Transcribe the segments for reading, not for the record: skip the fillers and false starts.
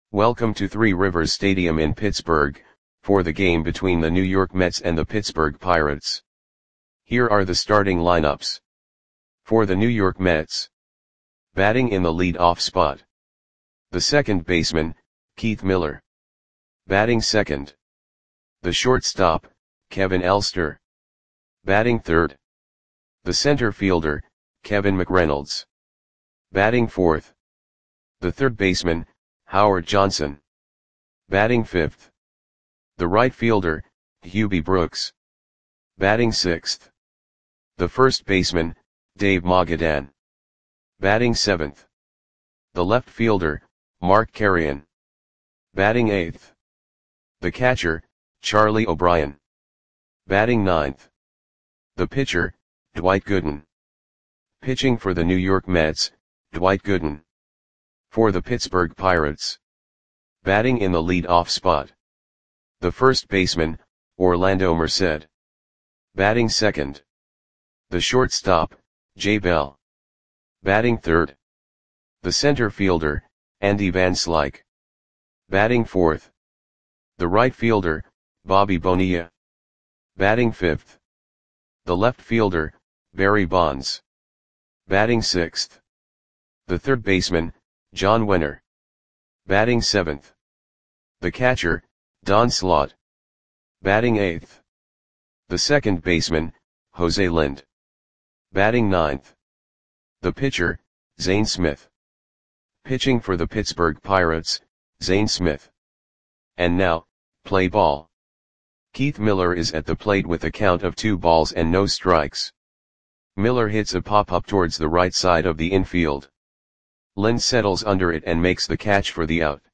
Welcome to Three Rivers Stadium in Pittsburgh, for the game between the New York Mets and the Pittsburgh Pirates. Here are the starting lineups. For the New York Mets. Batting in the lead-off spot. The second baseman, Keith Miller. Batting second. The shortstop, Kevin Elster. Batting third. The center fielder, Kevin McReynolds. Batting fourth. The third baseman, Howard Johnson. Batting fifth. The right fielder, Hubie Brooks. Batting sixth. The first baseman, Dave Mogadan. Batting seventh. The left fielder, Mark Carreon. Batting eighth. The catcher, Charlie O'Brien. Batting ninth. The pitcher, Dwight Gooden. Pitching for the New York Mets, Dwight Gooden. For the Pittsburgh Pirates. Batting in the lead-off spot. The first baseman, Orlando Merced. Batting second. The shortstop, Jay Bell. Batting third. The center fielder, Andy Van Slyke. Batting fourth. The right fielder, Bobby Bonilla. Batting fifth. The left fielder, Barry Bonds. Batting sixth. The third baseman, John Wenner. Batting seventh. The catcher, Don Slaught. Batting eighth. The second baseman, Jose Lind. Batting ninth. The pitcher, Zane Smith. Pitching for the Pittsburgh Pirates, Zane Smith. And now, play ball. Keith Miller is at the plate with a count of 2 balls and no strikes. Miller hits a pop-up towards the right side of the infield. Lind settles under it and makes the catch for the out.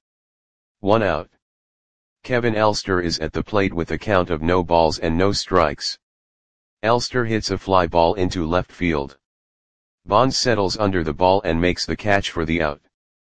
1 out. Kevin Elster is at the plate with a count of no balls and no strikes. Elster hits a fly ball into left field. Bonds settles under the ball and makes the catch for the out.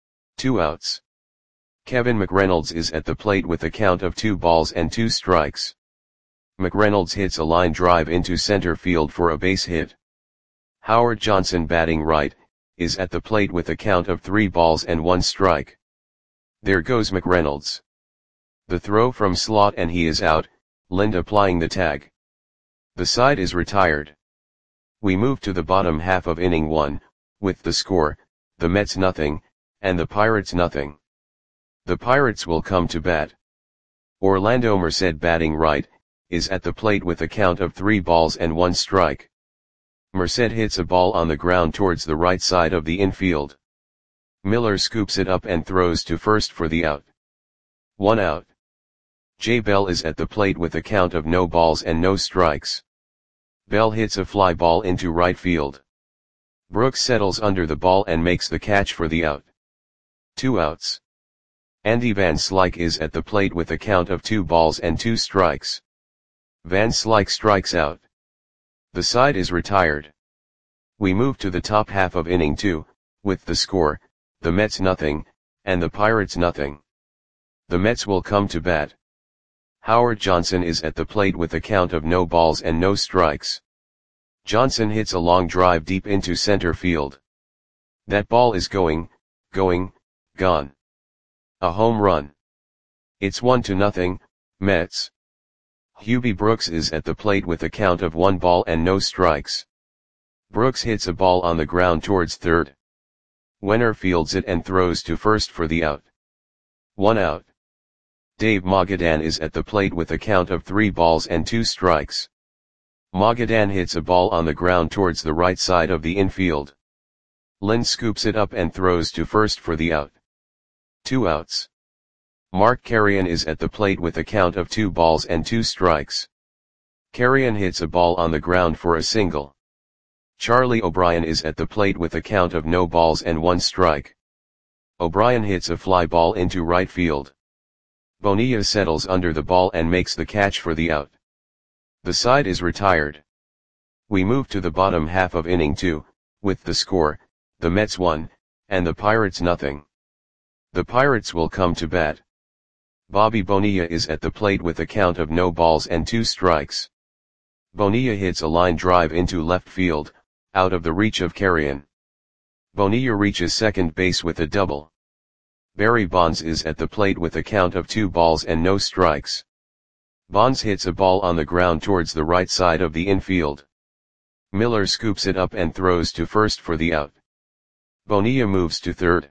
2 outs. Kevin McReynolds is at the plate with a count of 2 balls and 2 strikes. McReynolds hits a line drive into center field for a base hit. Howard Johnson, batting right, is at the plate with a count of 3 balls and 1 strike. There goes McReynolds. The throw from Slaught and he is out, Lind applying the tag. The side is retired. We move to the bottom half of inning 1, with the score, the Mets nothing, and the Pirates nothing. The Pirates will come to bat. Orlando Merced, batting right, is at the plate with a count of 3 balls and 1 strike. Merced hits a ball on the ground towards the right side of the infield. Miller scoops it up and throws to first for the out. 1 out. Jay Bell is at the plate with a count of no balls and no strikes. Bell hits a fly ball into right field. Brooks settles under the ball and makes the catch for the out. 2 outs. Andy Van Slyke is at the plate with a count of 2 balls and 2 strikes. Van Slyke strikes out. The side is retired. We move to the top half of inning 2, with the score, the Mets nothing, and the Pirates nothing. The Mets will come to bat. Howard Johnson is at the plate with a count of no balls and no strikes. Johnson hits a long drive deep into center field. That ball is gone. A home run. It's 1-0, Mets. Hubie Brooks is at the plate with a count of 1 ball and no strikes. Brooks hits a ball on the ground towards third. Wenner fields it and throws to first for the out. 1 out. Dave Mogadan is at the plate with a count of 3 balls and 2 strikes. Mogadan hits a ball on the ground towards the right side of the infield. Lind scoops it up and throws to first for the out. 2 outs. Mark Carreon is at the plate with a count of 2 balls and 2 strikes. Carreon hits a ball on the ground for a single. Charlie O'Brien is at the plate with a count of no balls and 1 strike. O'Brien hits a fly ball into right field. Bonilla settles under the ball and makes the catch for the out. The side is retired. We move to the bottom half of inning 2, with the score, the Mets 1, and the Pirates nothing. The Pirates will come to bat. Bobby Bonilla is at the plate with a count of no balls and 2 strikes. Bonilla hits a line drive into left field, out of the reach of Carreon. Bonilla reaches second base with a double. Barry Bonds is at the plate with a count of 2 balls and no strikes. Bonds hits a ball on the ground towards the right side of the infield. Miller scoops it up and throws to first for the out. Bonilla moves to third.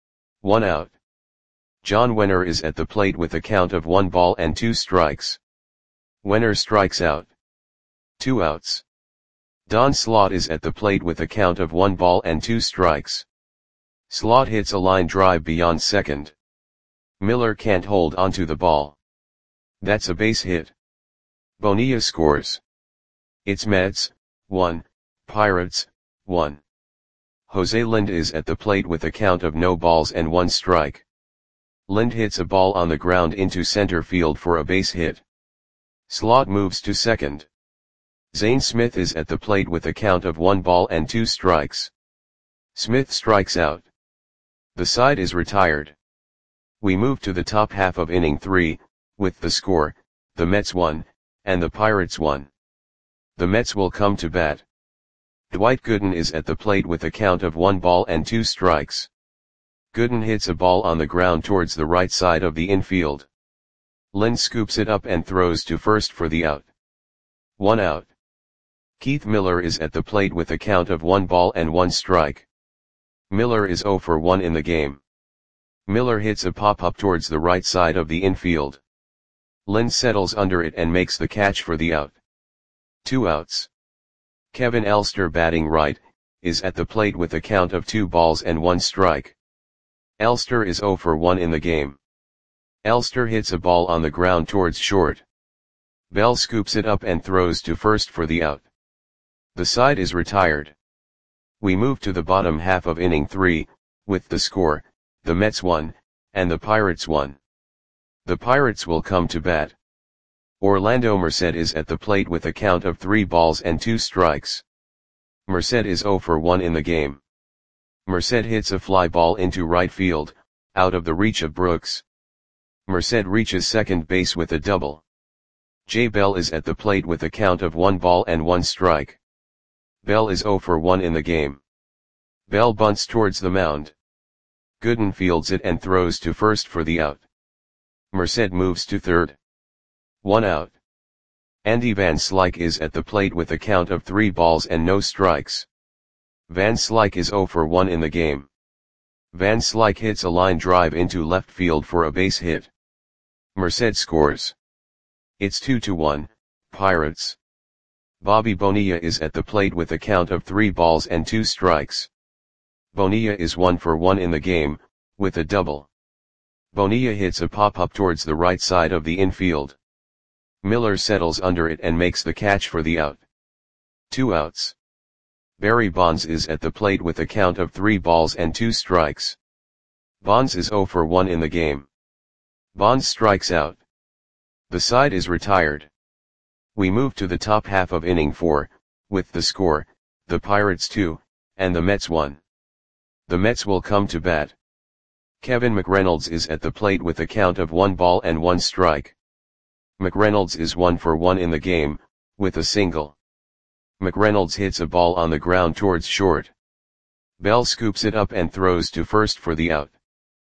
1 out. John Wenner is at the plate with a count of 1 ball and 2 strikes. Wenner strikes out. 2 outs. Don Slaught is at the plate with a count of 1 ball and 2 strikes. Slaught hits a line drive beyond second. Miller can't hold onto the ball. That's a base hit. Bonilla scores. It's Mets, 1, Pirates, 1. Jose Lind is at the plate with a count of no balls and 1 strike. Lind hits a ball on the ground into center field for a base hit. Slaught moves to second. Zane Smith is at the plate with a count of 1 ball and 2 strikes. Smith strikes out. The side is retired. We move to the top half of inning 3, with the score, the Mets 1, and the Pirates 1. The Mets will come to bat. Dwight Gooden is at the plate with a count of 1 ball and 2 strikes. Gooden hits a ball on the ground towards the right side of the infield. Lind scoops it up and throws to first for the out. 1 out. Keith Miller is at the plate with a count of 1 ball and 1 strike. Miller is 0 for 1 in the game. Miller hits a pop-up towards the right side of the infield. Lind settles under it and makes the catch for the out. 2 outs. Kevin Elster, batting right, is at the plate with a count of 2 balls and 1 strike. Elster is 0 for 1 in the game. Elster hits a ball on the ground towards short. Bell scoops it up and throws to first for the out. The side is retired. We move to the bottom half of inning 3, with the score, the Mets 1, and the Pirates 1. The Pirates will come to bat. Orlando Merced is at the plate with a count of 3 balls and 2 strikes. Merced is 0 for 1 in the game. Merced hits a fly ball into right field, out of the reach of Brooks. Merced reaches second base with a double. Jay Bell is at the plate with a count of 1 ball and 1 strike. Bell is 0 for 1 in the game. Bell bunts towards the mound. Gooden fields it and throws to first for the out. Merced moves to third. 1 out. Andy Van Slyke is at the plate with a count of 3 balls and no strikes. Van Slyke is 0 for 1 in the game. Van Slyke hits a line drive into left field for a base hit. Merced scores. It's 2-1, Pirates. Bobby Bonilla is at the plate with a count of 3 balls and 2 strikes. Bonilla is 1 for 1 in the game, with a double. Bonilla hits a pop-up towards the right side of the infield. Miller settles under it and makes the catch for the out. 2 outs. Barry Bonds is at the plate with a count of 3 balls and 2 strikes. Bonds is 0 for 1 in the game. Bonds strikes out. The side is retired. We move to the top half of inning 4, with the score, the Pirates 2, and the Mets 1. The Mets will come to bat. Kevin McReynolds is at the plate with a count of 1 ball and 1 strike. McReynolds is 1 for 1 in the game, with a single. McReynolds hits a ball on the ground towards short. Bell scoops it up and throws to first for the out.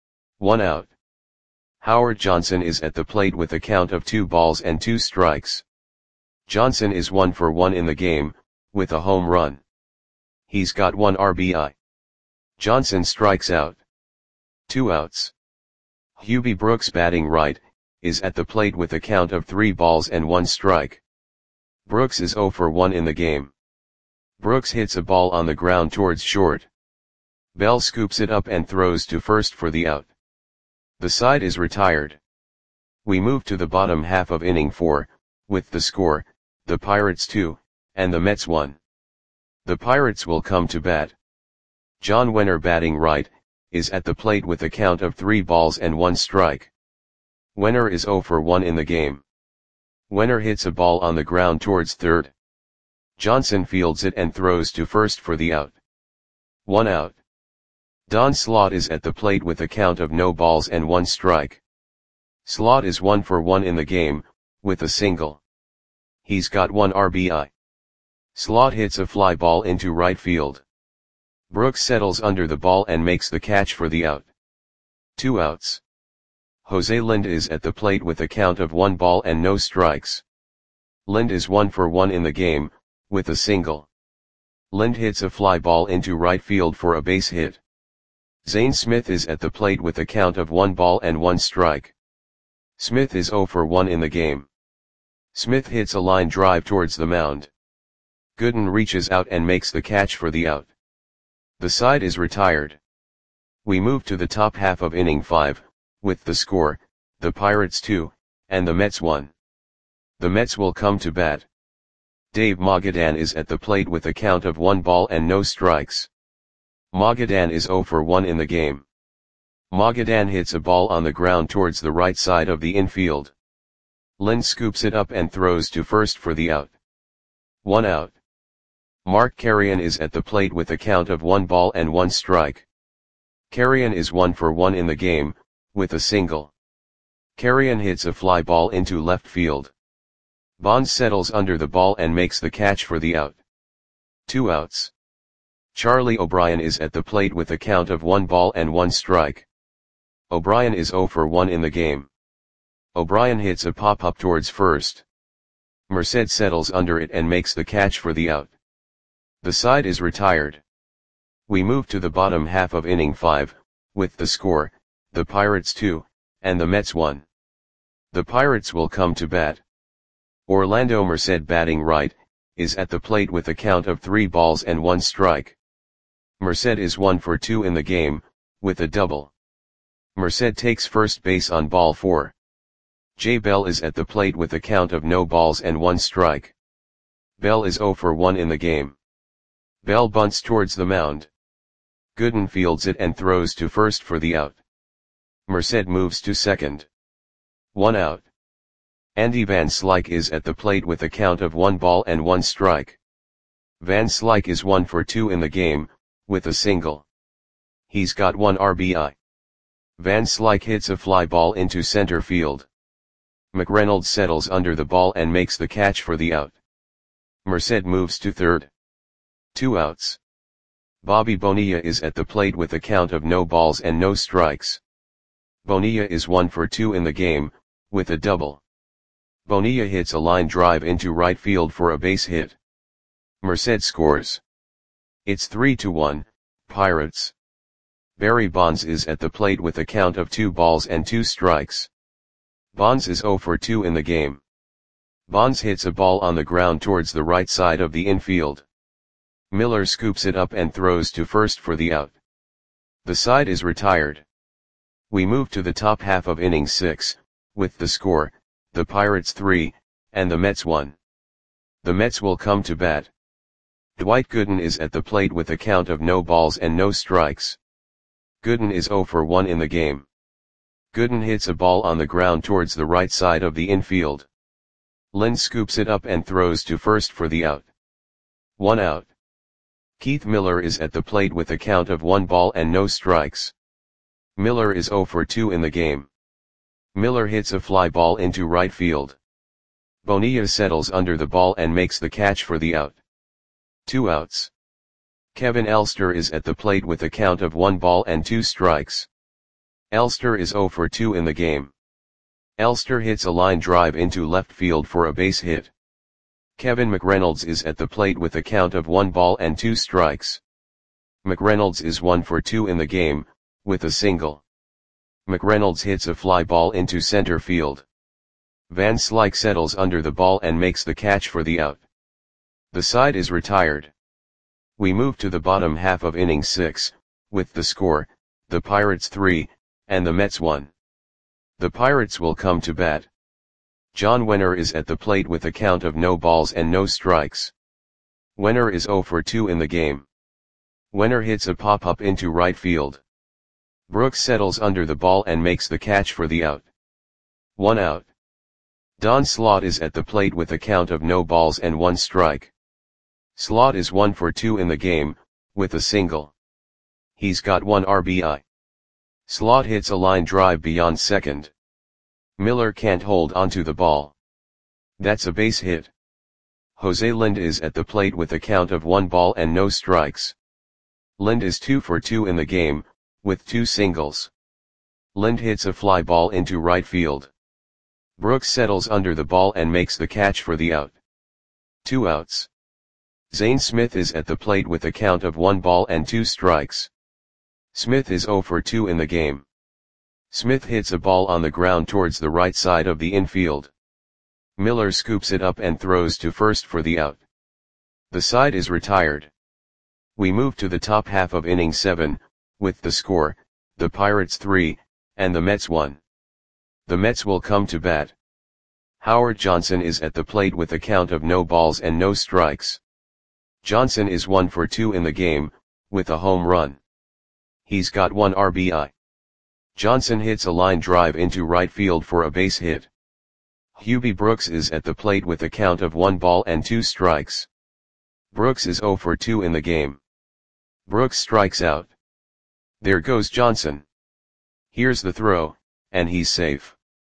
1 out. Howard Johnson is at the plate with a count of 2 balls and 2 strikes. Johnson is 1 for 1 in the game, with a home run. He's got 1 RBI. Johnson strikes out. 2 outs. Hubie Brooks, batting right, is at the plate with a count of 3 balls and 1 strike. Brooks is 0 for 1 in the game. Brooks hits a ball on the ground towards short. Bell scoops it up and throws to first for the out. The side is retired. We move to the bottom half of inning 4, with the score, the Pirates 2, and the Mets 1. The Pirates will come to bat. John Wenner, batting right, is at the plate with a count of 3 balls and 1 strike. Wenner is 0 for 1 in the game. Wenner hits a ball on the ground towards third. Johnson fields it and throws to first for the out. 1 out. Don Slaught is at the plate with a count of no balls and 1 strike. Slaught is 1 for 1 in the game, with a single. He's got 1 RBI. Slaught hits a fly ball into right field. Brooks settles under the ball and makes the catch for the out. 2 outs. Jose Lind is at the plate with a count of 1 ball and no strikes. Lind is 1 for 1 in the game, with a single. Lind hits a fly ball into right field for a base hit. Zane Smith is at the plate with a count of 1 ball and 1 strike. Smith is 0 for 1 in the game. Smith hits a line drive towards the mound. Gooden reaches out and makes the catch for the out. The side is retired. We move to the top half of inning 5, with the score, the Pirates 2, and the Mets 1. The Mets will come to bat. Dave Magadan is at the plate with a count of 1 ball and no strikes. Magadan is 0 for 1 in the game. Magadan hits a ball on the ground towards the right side of the infield. Lind scoops it up and throws to first for the out. 1 out. Mark Carrion is at the plate with a count of 1 ball and 1 strike. Carrion is 1 for 1 in the game, with a single. Carrion hits a fly ball into left field. Bonds settles under the ball and makes the catch for the out. 2 outs. Charlie O'Brien is at the plate with a count of 1 ball and 1 strike. O'Brien is 0 for 1 in the game. O'Brien hits a pop-up towards first. Merced settles under it and makes the catch for the out. The side is retired. We move to the bottom half of inning 5, with the score, the Pirates 2, and the Mets 1. The Pirates will come to bat. Orlando Merced, batting right, is at the plate with a count of 3 balls and 1 strike. Merced is 1 for 2 in the game, with a double. Merced takes first base on ball 4. Jay Bell is at the plate with a count of no balls and 1 strike. Bell is 0 for 1 in the game. Bell bunts towards the mound. Gooden fields it and throws to first for the out. Merced moves to second. 1 out. Andy Van Slyke is at the plate with a count of 1 ball and 1 strike. Van Slyke is 1 for 2 in the game, with a single. He's got 1 RBI. Van Slyke hits a fly ball into center field. McReynolds settles under the ball and makes the catch for the out. Merced moves to third. 2 outs. Bobby Bonilla is at the plate with a count of no balls and no strikes. Bonilla is 1 for 2 in the game, with a double. Bonilla hits a line drive into right field for a base hit. Merced scores. It's 3-1, Pirates. Barry Bonds is at the plate with a count of 2 balls and 2 strikes. Bonds is 0 for 2 in the game. Bonds hits a ball on the ground towards the right side of the infield. Miller scoops it up and throws to first for the out. The side is retired. We move to the top half of inning 6, with the score, the Pirates 3, and the Mets 1. The Mets will come to bat. Dwight Gooden is at the plate with a count of no balls and no strikes. Gooden is 0 for 1 in the game. Gooden hits a ball on the ground towards the right side of the infield. Lind scoops it up and throws to first for the out. 1 out. Keith Miller is at the plate with a count of 1 ball and no strikes. Miller is 0 for 2 in the game. Miller hits a fly ball into right field. Bonilla settles under the ball and makes the catch for the out. 2 outs. Kevin Elster is at the plate with a count of 1 ball and 2 strikes. Elster is 0 for 2 in the game. Elster hits a line drive into left field for a base hit. Kevin McReynolds is at the plate with a count of 1 ball and 2 strikes. McReynolds is 1 for 2 in the game, with a single. McReynolds hits a fly ball into center field. Van Slyke settles under the ball and makes the catch for the out. The side is retired. We move to the bottom half of inning 6, with the score, the Pirates 3, and the Mets 1. The Pirates will come to bat. John Wenner is at the plate with a count of no balls and no strikes. Wenner is 0 for 2 in the game. Wenner hits a pop-up into right field. Brooks settles under the ball and makes the catch for the out. 1 out. Don Slaught is at the plate with a count of no balls and 1 strike. Slaught is 1 for 2 in the game, with a single. He's got 1 RBI. Slaught hits a line drive beyond second. Miller can't hold onto the ball. That's a base hit. Jose Lind is at the plate with a count of 1 ball and no strikes. Lind is 2 for 2 in the game, with 2 singles. Lind hits a fly ball into right field. Brooks settles under the ball and makes the catch for the out. 2 outs. Zane Smith is at the plate with a count of 1 ball and 2 strikes. Smith is 0 for 2 in the game. Smith hits a ball on the ground towards the right side of the infield. Miller scoops it up and throws to first for the out. The side is retired. We move to the top half of inning 7, with the score, the Pirates 3, and the Mets 1. The Mets will come to bat. Howard Johnson is at the plate with a count of no balls and no strikes. Johnson is 1 for 2 in the game, with a home run. He's got 1 RBI. Johnson hits a line drive into right field for a base hit. Hubie Brooks is at the plate with a count of 1 ball and 2 strikes. Brooks is 0 for 2 in the game. Brooks strikes out. There goes Johnson. Here's the throw, and he's safe.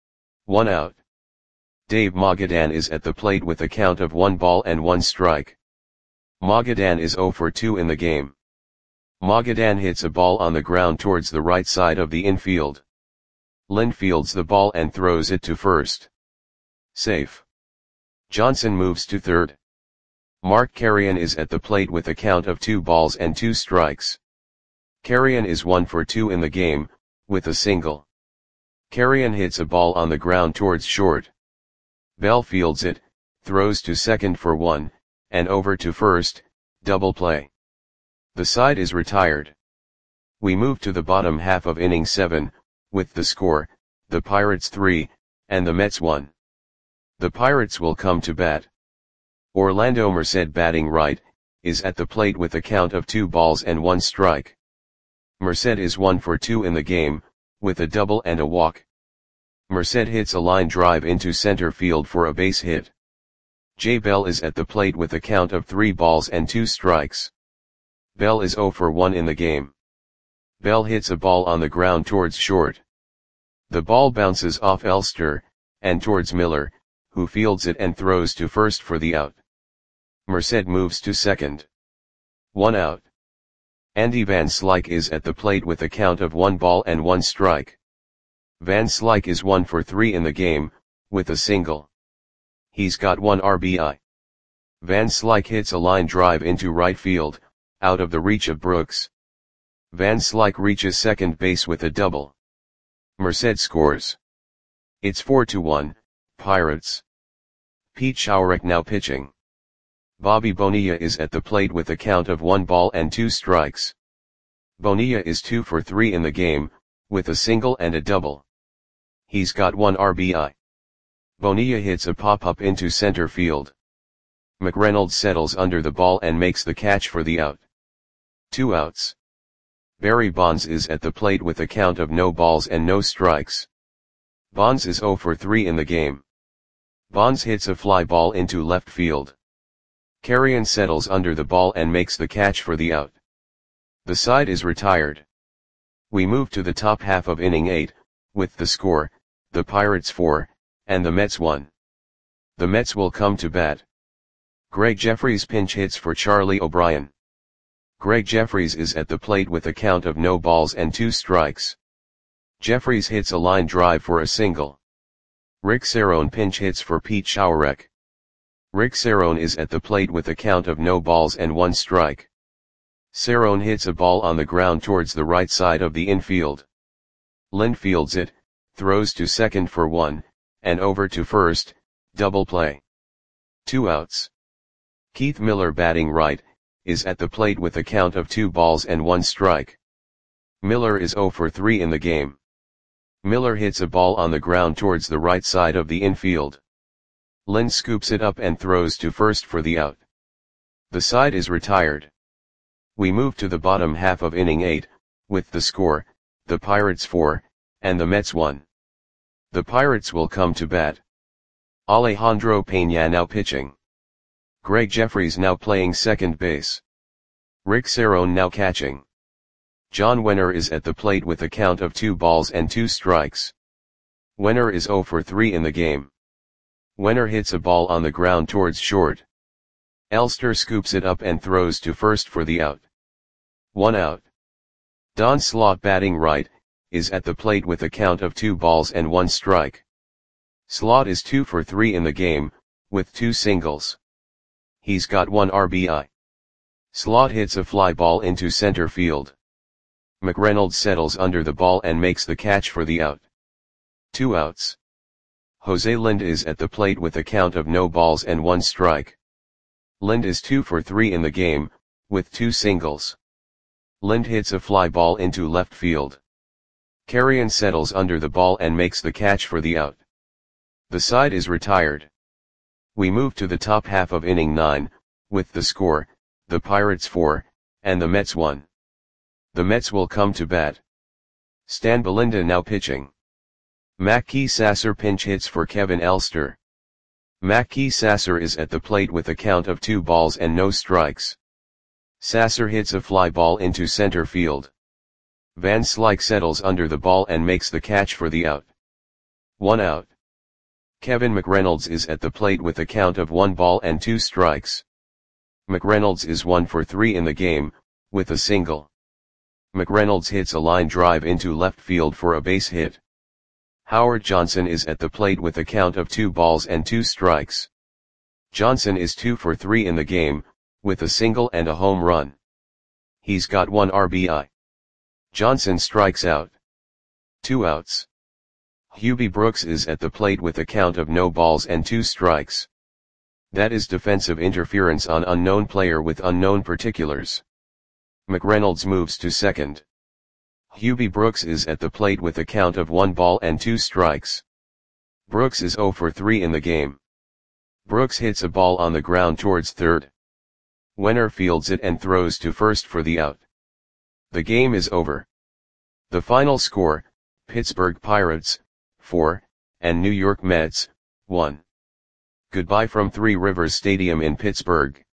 1 out. Dave Magadan is at the plate with a count of 1 ball and 1 strike. Magadan is 0 for 2 in the game. Magadan hits a ball on the ground towards the right side of the infield. Lind fields the ball and throws it to first. Safe. Johnson moves to third. Mark Carrion is at the plate with a count of 2 balls and 2 strikes. Carrion is 1 for 2 in the game, with a single. Carrion hits a ball on the ground towards short. Bell fields it, throws to second for 1, and over to first, double play. The side is retired. We move to the bottom half of inning 7, with the score, the Pirates 3, and the Mets 1. The Pirates will come to bat. Orlando Merced, batting right, is at the plate with a count of 2 balls and 1 strike. Merced is 1 for 2 in the game, with a double and a walk. Merced hits a line drive into center field for a base hit. Jay Bell is at the plate with a count of 3 balls and 2 strikes. Bell is 0 for 1 in the game. Bell hits a ball on the ground towards short. The ball bounces off Elster, and towards Miller, who fields it and throws to first for the out. Merced moves to second. 1 out. Andy Van Slyke is at the plate with a count of 1 ball and 1 strike. Van Slyke is 1 for 3 in the game, with a single. He's got 1 RBI. Van Slyke hits a line drive into right field, out of the reach of Brooks. Van Slyke reaches second base with a double. Merced scores. It's 4-1, Pirates. Pete Schourek now pitching. Bobby Bonilla is at the plate with a count of 1 ball and 2 strikes. Bonilla is 2 for 3 in the game, with a single and a double. He's got 1 RBI. Bonilla hits a pop-up into center field. McReynolds settles under the ball and makes the catch for the out. 2 outs. Barry Bonds is at the plate with a count of no balls and no strikes. Bonds is 0 for 3 in the game. Bonds hits a fly ball into left field. Carrion settles under the ball and makes the catch for the out. The side is retired. We move to the top half of inning 8, with the score, the Pirates 4, and the Mets 1. The Mets will come to bat. Greg Jeffries pinch hits for Charlie O'Brien. Greg Jeffries is at the plate with a count of no balls and 2 strikes. Jeffries hits a line drive for a single. Rick Cerone pinch hits for Pete Schourek. Rick Cerone is at the plate with a count of no balls and 1 strike. Cerone hits a ball on the ground towards the right side of the infield. Lind fields it, throws to second for 1, and over to first, double play. 2 outs. Keith Miller, batting right, is at the plate with a count of 2 balls and 1 strike. Miller is 0 for 3 in the game. Miller hits a ball on the ground towards the right side of the infield. Lind scoops it up and throws to first for the out. The side is retired. We move to the bottom half of inning 8, with the score, the Pirates 4, and the Mets 1. The Pirates will come to bat. Alejandro Peña now pitching. Greg Jeffries now playing second base. Rick Cerone now catching. John Wenner is at the plate with a count of 2 balls and 2 strikes. Wenner is 0 for 3 in the game. Wenner hits a ball on the ground towards short. Elster scoops it up and throws to first for the out. 1 out. Don Slaught, batting right, is at the plate with a count of 2 balls and 1 strike. Slot is 2 for 3 in the game, with 2 singles. He's got 1 RBI. Slot hits a fly ball into center field. McReynolds settles under the ball and makes the catch for the out. 2 outs. Jose Lind is at the plate with a count of no balls and 1 strike. Lind is 2 for 3 in the game, with 2 singles. Lind hits a fly ball into left field. Carrion settles under the ball and makes the catch for the out. The side is retired. We move to the top half of inning 9, with the score, the Pirates 4, and the Mets 1. The Mets will come to bat. Stan Belinda now pitching. Mackey Sasser pinch hits for Kevin Elster. Mackey Sasser is at the plate with a count of 2 balls and no strikes. Sasser hits a fly ball into center field. Van Slyke settles under the ball and makes the catch for the out. 1 out. Kevin McReynolds is at the plate with a count of 1 ball and 2 strikes. McReynolds is 1 for 3 in the game, with a single. McReynolds hits a line drive into left field for a base hit. Howard Johnson is at the plate with a count of 2 balls and 2 strikes. Johnson is 2 for 3 in the game, with a single and a home run. He's got 1 RBI. Johnson strikes out. 2 outs. Hubie Brooks is at the plate with a count of no balls and 2 strikes. That is defensive interference on unknown player with unknown particulars. McReynolds moves to second. Hubie Brooks is at the plate with a count of 1 ball and 2 strikes. Brooks is 0 for 3 in the game. Brooks hits a ball on the ground towards third. Wenner fields it and throws to first for the out. The game is over. The final score, Pittsburgh Pirates, 4, and New York Mets, 1. Goodbye from Three Rivers Stadium in Pittsburgh.